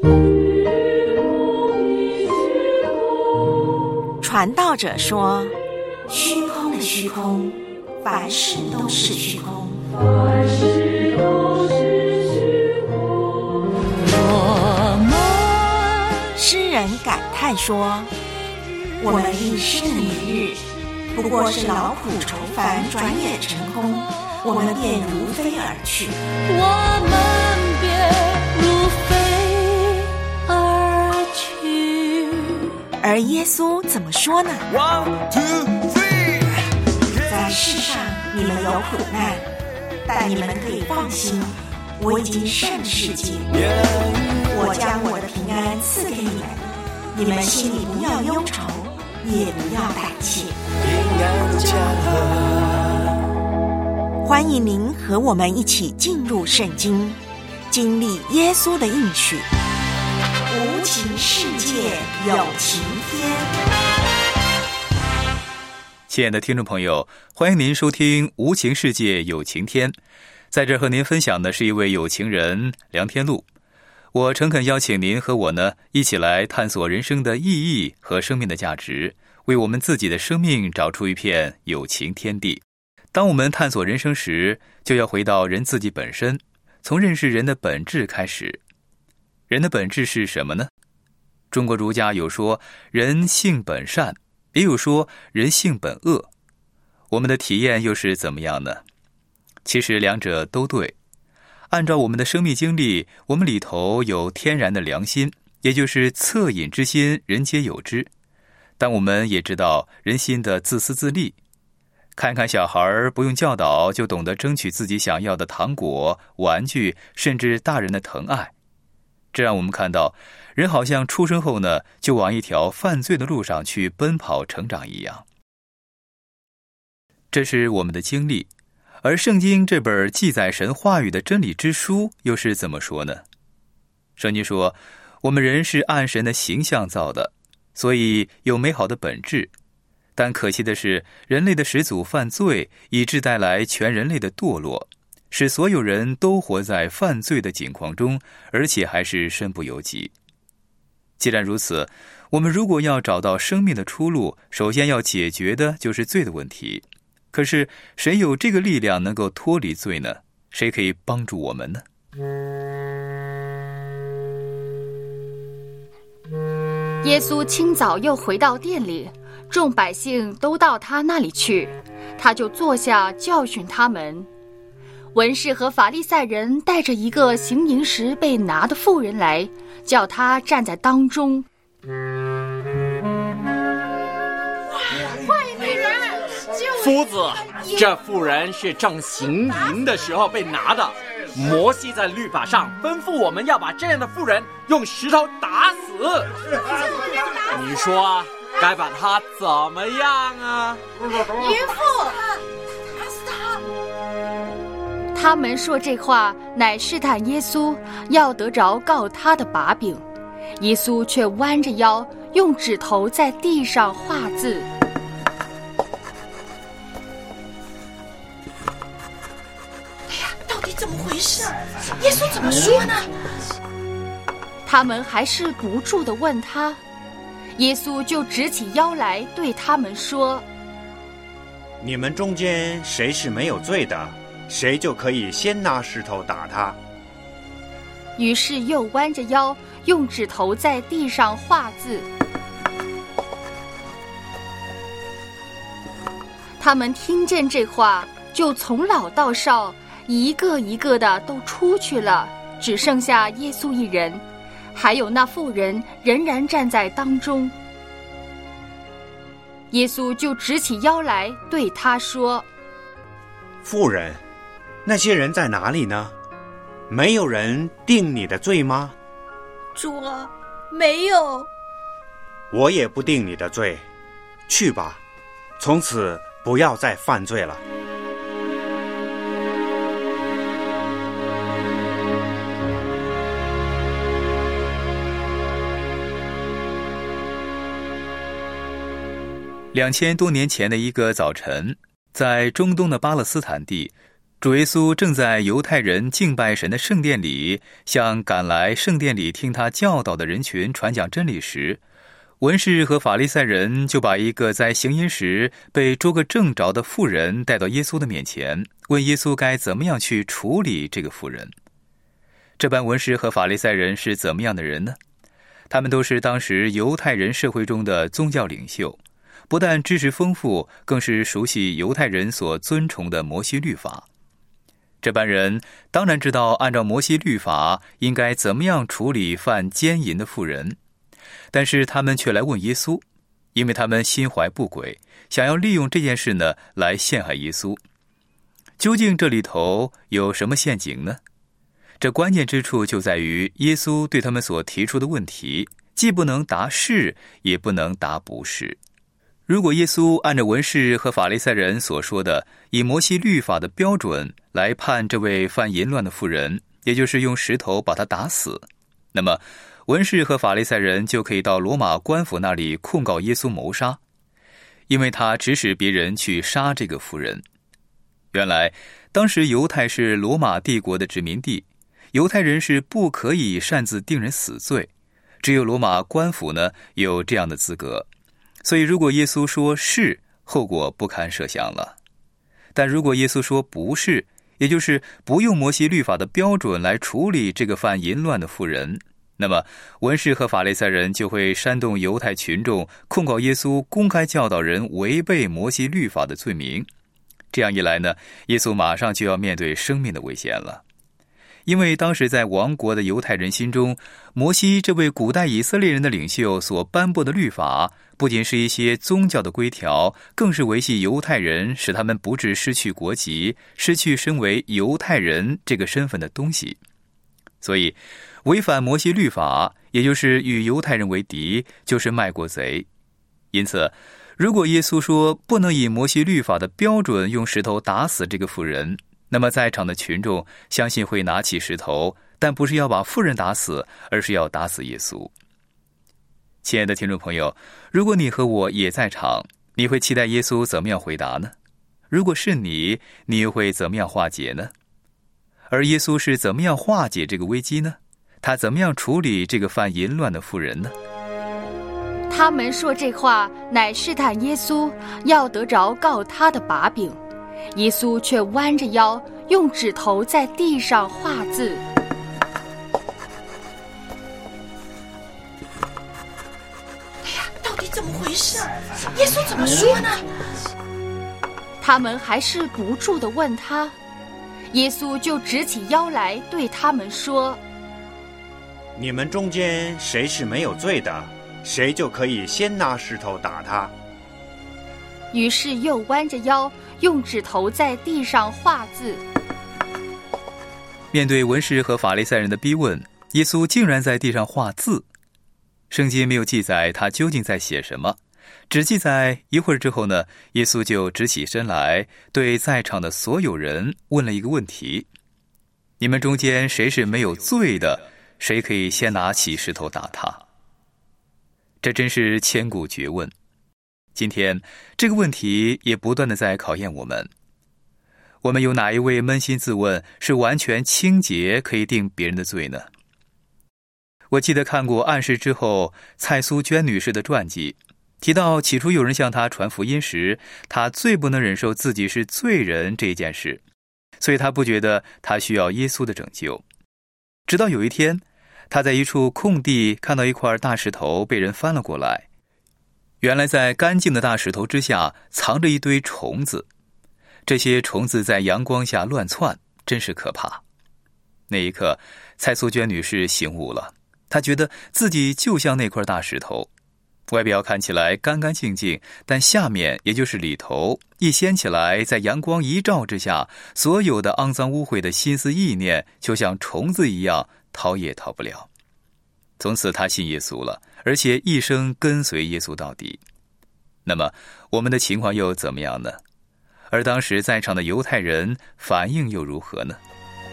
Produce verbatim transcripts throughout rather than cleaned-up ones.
传道者说，虚空的虚空，凡事都是虚空，凡事都是虚空。我们诗人感叹说，我们一生的年日不过是劳苦愁烦，转眼成空，我们便如飞而去，我们便如飞而去。而耶稣怎么说呢？ One, two, three. 在世上你们有苦难，但你们可以放心，我已经胜了世界。我将我的平安赐给你们，你们心里不要忧愁，也不要胆怯。欢迎您和我们一起进入圣经，经历耶稣的应许。无情世界有情天。 亲爱的听众朋友，欢迎您收听《无情世界有情天》。在这和您分享的是一位有情人梁天禄。我诚恳邀请您和我呢，一起来探索人生的意义和生命的价值，为我们自己的生命找出一片有情天地。当我们探索人生时，就要回到人自己本身，从认识人的本质开始。人的本质是什么呢？中国儒家有说人性本善，也有说人性本恶。我们的体验又是怎么样呢？其实两者都对。按照我们的生命经历，我们里头有天然的良心，也就是恻隐之心，人皆有之。但我们也知道人心的自私自利。看看小孩不用教导就懂得争取自己想要的糖果、玩具，甚至大人的疼爱。这让我们看到，人好像出生后呢，就往一条犯罪的路上去奔跑成长一样。这是我们的经历。而圣经这本记载神话语的真理之书又是怎么说呢？圣经说，我们人是按神的形象造的，所以有美好的本质。但可惜的是，人类的始祖犯罪，以致带来全人类的堕落，使所有人都活在犯罪的境况中，而且还是身不由己。既然如此，我们如果要找到生命的出路，首先要解决的就是罪的问题。可是谁有这个力量能够脱离罪呢？谁可以帮助我们呢？ 耶稣清早又回到店里，众百姓都到他那里去，他就坐下教训他们。文士和法利赛人带着一个行淫时被拿的妇人来，叫他站在当中。 夫子，这妇人是正行淫的时候被拿的。摩西在律法上吩咐我们要把这样的妇人用石头打死。你说该把她怎么样啊？ 淫妇，打死她！他们说这话乃试探耶稣，要得着告他的把柄。耶稣却弯着腰，用指头在地上画字。 怎么回事？耶稣怎么说呢？ 他们还是不住地问他，耶稣就直起腰来对他们说： 你们中间谁是没有罪的，谁就可以先拿石头打他。 于是又弯着腰，用指头在地上画字。他们听见这话，就从老到少一个一个的都出去了，只剩下耶稣一人，还有那妇人仍然站在当中。耶稣就直起腰来对他说： 妇人，那些人在哪里呢？没有人定你的罪吗？ 主啊，没有。 我也不定你的罪，去吧，从此不要再犯罪了。 两千多年前的一个早晨，在中东的巴勒斯坦地， 主耶稣正在犹太人敬拜神的圣殿里，向赶来圣殿里听他教导的人群传讲真理时，文士和法利赛人就把一个在行淫时被捉个正着的妇人带到耶稣的面前，问耶稣该怎么样去处理这个妇人。这班文士和法利赛人是怎么样的人呢？他们都是当时犹太人社会中的宗教领袖，不但知识丰富，更是熟悉犹太人所尊崇的摩西律法。这班人当然知道按照摩西律法应该怎么样处理犯奸淫的妇人，但是他们却来问耶稣，因为他们心怀不轨，想要利用这件事呢来陷害耶稣。究竟这里头有什么陷阱呢？这关键之处就在于耶稣对他们所提出的问题，既不能答是，也不能答不是。如果耶稣按照文士和法利赛人所说的，以摩西律法的标准来判这位犯淫乱的妇人，也就是用石头把她打死，那么文士和法利赛人就可以到罗马官府那里控告耶稣谋杀，因为他指使别人去杀这个妇人。原来当时犹太是罗马帝国的殖民地，犹太人是不可以擅自定人死罪，只有罗马官府呢有这样的资格。所以如果耶稣说是，后果不堪设想了。但如果耶稣说不是，也就是不用摩西律法的标准来处理这个犯淫乱的妇人，那么文士和法利赛人就会煽动犹太群众控告耶稣公开教导人违背摩西律法的罪名。这样一来呢，耶稣马上就要面对生命的危险了。因为当时在亡国的犹太人心中，摩西这位古代以色列人的领袖所颁布的律法，不仅是一些宗教的规条，更是维系犹太人，使他们不致失去国籍，失去身为犹太人这个身份的东西。所以违反摩西律法，也就是与犹太人为敌，就是卖国贼。因此如果耶稣说不能以摩西律法的标准用石头打死这个妇人，那么在场的群众相信会拿起石头，但不是要把妇人打死，而是要打死耶稣。亲爱的听众朋友，如果你和我也在场，你会期待耶稣怎么样回答呢？如果是你，你又会怎么样化解呢？而耶稣是怎么样化解这个危机呢？他怎么样处理这个犯淫乱的妇人呢？ 他们说这话乃试探耶稣，要得着告他的把柄。耶稣却弯着腰，用指头在地上画字。 哎呀，到底怎么回事？耶稣怎么说呢？ 他们还是不住地问他，耶稣就直起腰来对他们说： 你们中间谁是没有罪的，谁就可以先拿石头打他。 于是又弯着腰，用指头在地上画字。 面对文士和法利赛人的逼问，耶稣竟然在地上画字。圣经没有记载他究竟在写什么，只记载一会儿之后呢，耶稣就直起身来，对在场的所有人问了一个问题：你们中间谁是没有罪的，谁可以先拿起石头打他？这真是千古绝问。今天这个问题也不断地在考验我们。我们有哪一位扪心自问是完全清洁可以定别人的罪呢？我记得看过《暗示》之后蔡苏娟女士的传记，提到起初有人向她传福音时，她最不能忍受自己是罪人这件事，所以她不觉得她需要耶稣的拯救。直到有一天，她在一处空地看到一块大石头被人翻了过来，原来在干净的大石头之下藏着一堆虫子，这些虫子在阳光下乱窜，真是可怕。那一刻，蔡苏娟女士醒悟了，她觉得自己就像那块大石头，外表看起来干干净净，但下面也就是里头一掀起来，在阳光一照之下，所有的肮脏污秽的心思意念就像虫子一样逃也逃不了。从此她信耶稣了，而且一生跟随耶稣到底。那么我们的情况又怎么样呢？而当时在场的犹太人反应又如何呢？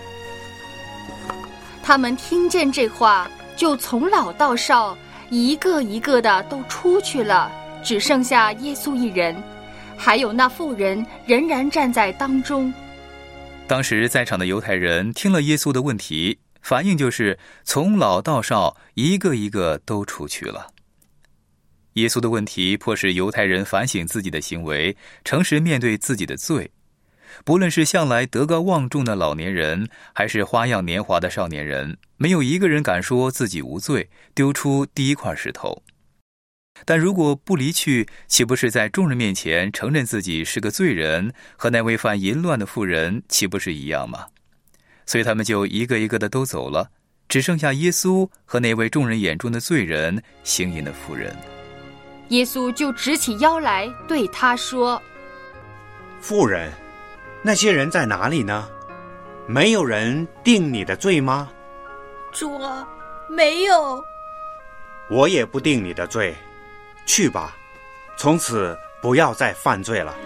他们听见这话，就从老到少一个一个的都出去了，只剩下耶稣一人，还有那妇人仍然站在当中。 当时在场的犹太人听了耶稣的问题，反应就是从老到少一个一个都出去了。耶稣的问题迫使犹太人反省自己的行为，诚实面对自己的罪。不论是向来德高望重的老年人，还是花样年华的少年人，没有一个人敢说自己无罪，丢出第一块石头。但如果不离去，岂不是在众人面前承认自己是个罪人，和那位犯淫乱的妇人岂不是一样吗？所以他们就一个一个的都走了，只剩下耶稣和那位众人眼中的罪人，行淫的妇人。 耶稣就直起腰来对他说： 妇人，那些人在哪里呢？没有人定你的罪吗？ 主啊，没有。 我也不定你的罪，去吧，从此不要再犯罪了。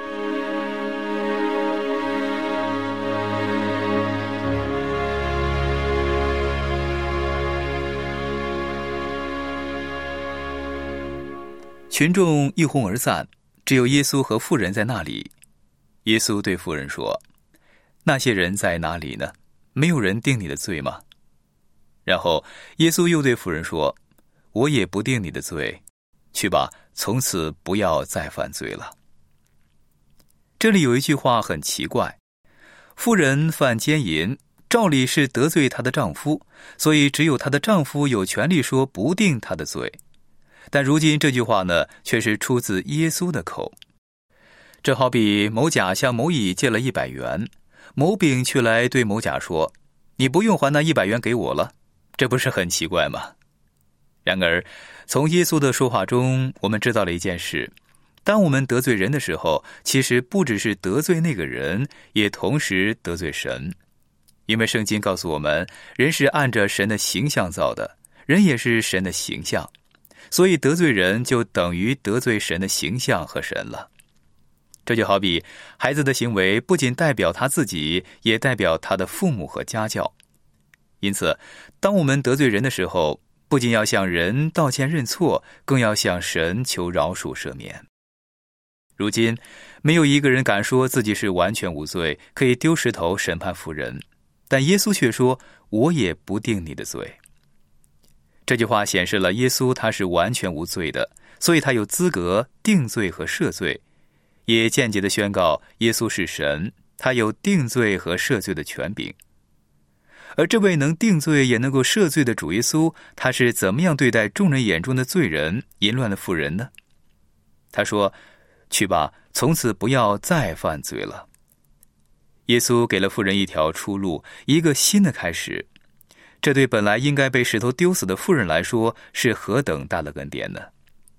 群众一哄而散，只有耶稣和妇人在那里。耶稣对妇人说：那些人在哪里呢？没有人定你的罪吗？然后耶稣又对妇人说：我也不定你的罪，去吧，从此不要再犯罪了。这里有一句话很奇怪，妇人犯奸淫，照理是得罪她的丈夫，所以只有她的丈夫有权利说不定她的罪。但如今这句话呢，却是出自耶稣的口。这好比某甲向某乙借了一百元，某丙却来对某甲说：你不用还那一百元给我了，这不是很奇怪吗？然而，从耶稣的说话中，我们知道了一件事：当我们得罪人的时候，其实不只是得罪那个人，也同时得罪神。因为圣经告诉我们，人是按着神的形象造的，人也是神的形象，所以得罪人就等于得罪神的形象和神了。这就好比孩子的行为不仅代表他自己，也代表他的父母和家教。因此，当我们得罪人的时候，不仅要向人道歉认错，更要向神求饶恕赦免。如今，没有一个人敢说自己是完全无罪，可以丢石头审判妇人，但耶稣却说：我也不定你的罪。这句话显示了耶稣他是完全无罪的，所以他有资格定罪和赦罪，也间接地宣告耶稣是神，他有定罪和赦罪的权柄。而这位能定罪也能够赦罪的主耶稣，他是怎么样对待众人眼中的罪人、淫乱的妇人呢？他说：去吧，从此不要再犯罪了。耶稣给了妇人一条出路，一个新的开始。这对本来应该被石头丢死的妇人来说，是何等大的恩典呢？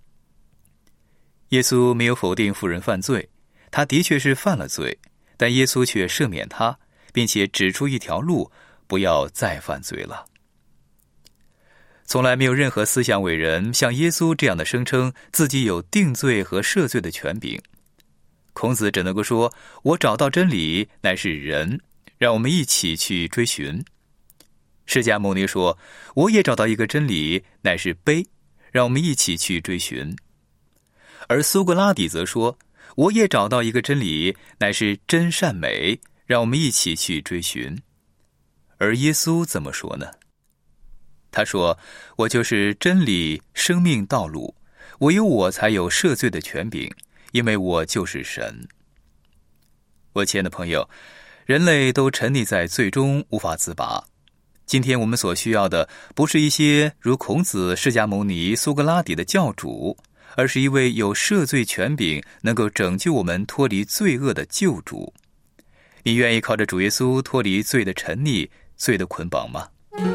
耶稣没有否定妇人犯罪，他的确是犯了罪，但耶稣却赦免他，并且指出一条路，不要再犯罪了。从来没有任何思想伟人像耶稣这样的声称自己有定罪和赦罪的权柄。孔子只能够说：我找到真理乃是仁，让我们一起去追寻。释迦牟尼说：我也找到一个真理乃是悲，让我们一起去追寻。而苏格拉底则说：我也找到一个真理乃是真善美，让我们一起去追寻。而耶稣怎么说呢？他说：我就是真理、生命、道路，唯有我才有赦罪的权柄，因为我就是神。我亲爱的朋友，人类都沉溺在罪中无法自拔。今天我们所需要的不是一些如孔子、释迦牟尼、苏格拉底的教主，而是一位有赦罪权柄能够拯救我们脱离罪恶的救主。你愿意靠着主耶稣脱离罪的沉溺、罪的捆绑吗？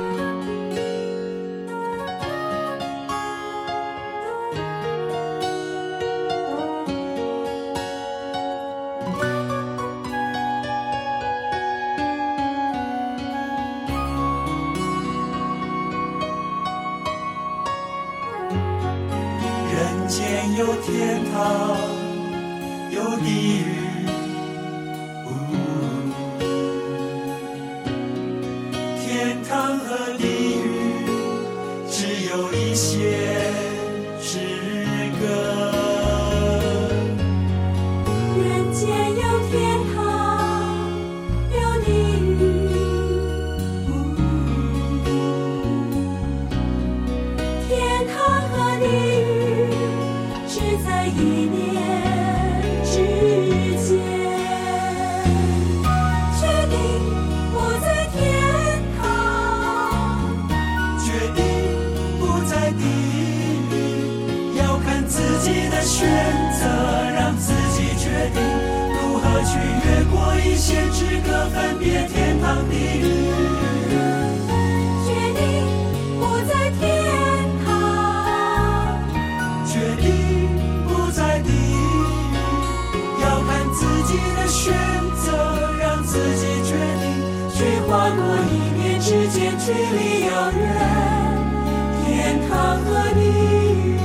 人间有天堂，有地狱，天堂和地狱只有一线之隔。 人间有天堂，有在地狱，要看自己的选择，让自己决定如何去越过一线之隔，分别天堂地狱。 决定不在天堂， 决定不在地狱，要看自己的选择，让自己决定去跨过一念之间距离遥远，天堂和地狱。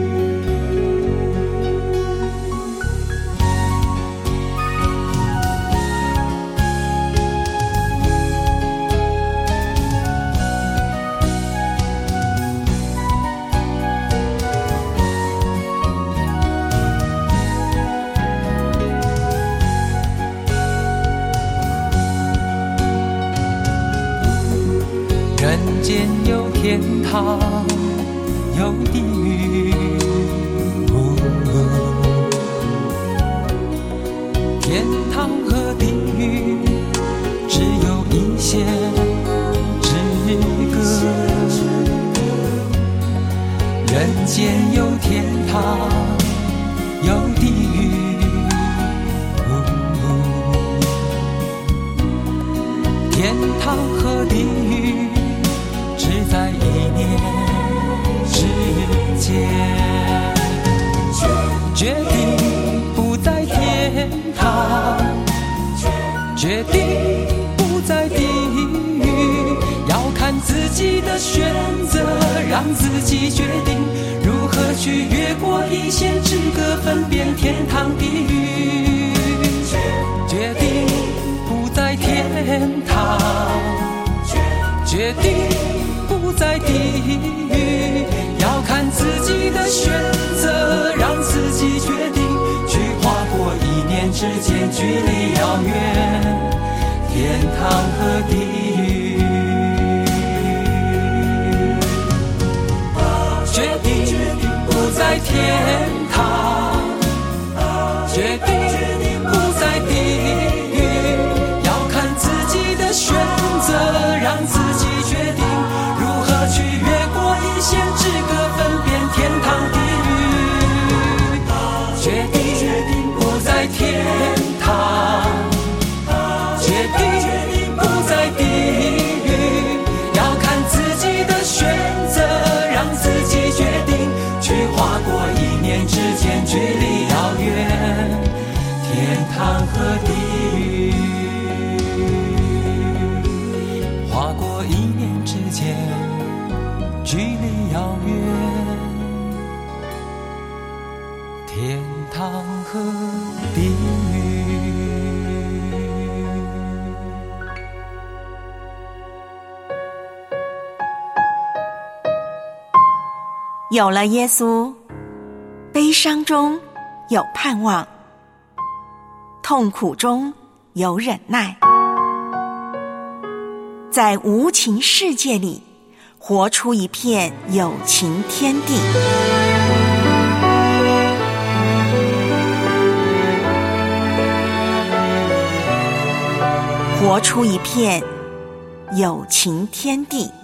人间有天堂，有地狱，哦哦，天堂和地狱只有一线之隔。人间有天堂，有地狱，哦哦，天堂和地狱只在一念之间，决定不在天堂，决定不在地狱，要看自己的选择，让自己决定如何去越过一线之隔，分辨天堂地狱。决定不在天堂，决定不在地狱，要看自己的选择，让自己决定去跨过一念之间距离遥远，天堂和地狱。决定不在天堂，决定不在地狱，要看自己的选择，让自己决定如何去越过一线之隔，分辨天堂地狱。决定不在天堂，决定不在地狱，要看自己的选择，让自己决定去跨过一念之间距离遥远，天堂和地狱。跨过一念之间距离遥远，天堂和地狱。 有了耶稣，悲伤中有盼望，痛苦中有忍耐，在无情世界里活出一片有情天地。活出一片有情天地。